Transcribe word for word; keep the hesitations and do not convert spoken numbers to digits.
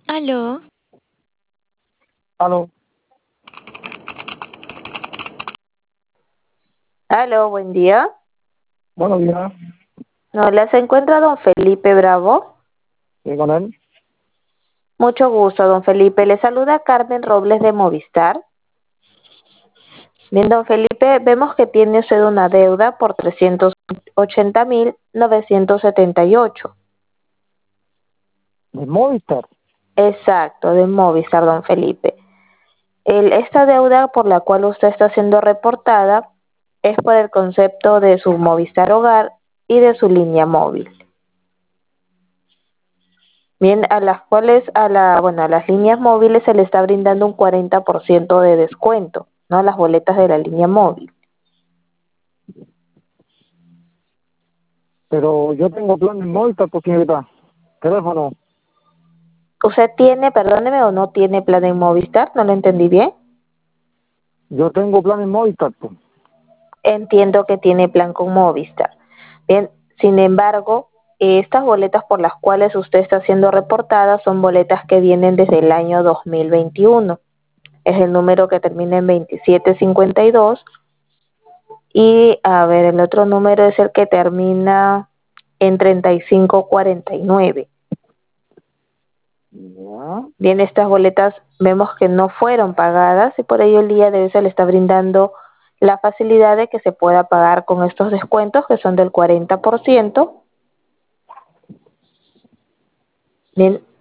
Aló, Aló, Aló, buen día. buenos días, Hola, ¿se encuentra don Felipe Bravo? ¿sí con él? Mucho gusto, don Felipe. Le saluda Carmen Robles de Movistar. Bien, don Felipe, vemos que tiene usted una deuda por trescientos ochenta mil novecientos setenta y ocho. ¿De Movistar? Exacto, de Movistar, don Felipe. El- esta deuda por la cual usted está siendo reportada es por el concepto de su Movistar Hogar y de su línea móvil. Bien, a las cuales, a la, bueno, a las líneas móviles se le está brindando un cuarenta por ciento de descuento, ¿no? A las boletas de la línea móvil. Pero yo tengo plan en Movistar, por señorita. Teléfono. ¿Usted tiene, perdóneme, o no tiene plan en Movistar? ¿No lo entendí bien? Yo tengo plan en Movistar, pues. Entiendo que tiene plan con Movistar. Bien, sin embargo, eh, estas boletas por las cuales usted está siendo reportada son boletas que vienen desde el año dos mil veintiuno. Es el número que termina en veintisiete cincuenta y dos. Y a ver, el otro número es el que termina en treinta y cinco cuarenta y nueve. Ya. Bien, estas boletas vemos que no fueron pagadas y por ello el día de hoy se le está brindando la facilidad de que se pueda pagar con estos descuentos que son del cuarenta por ciento. Bien,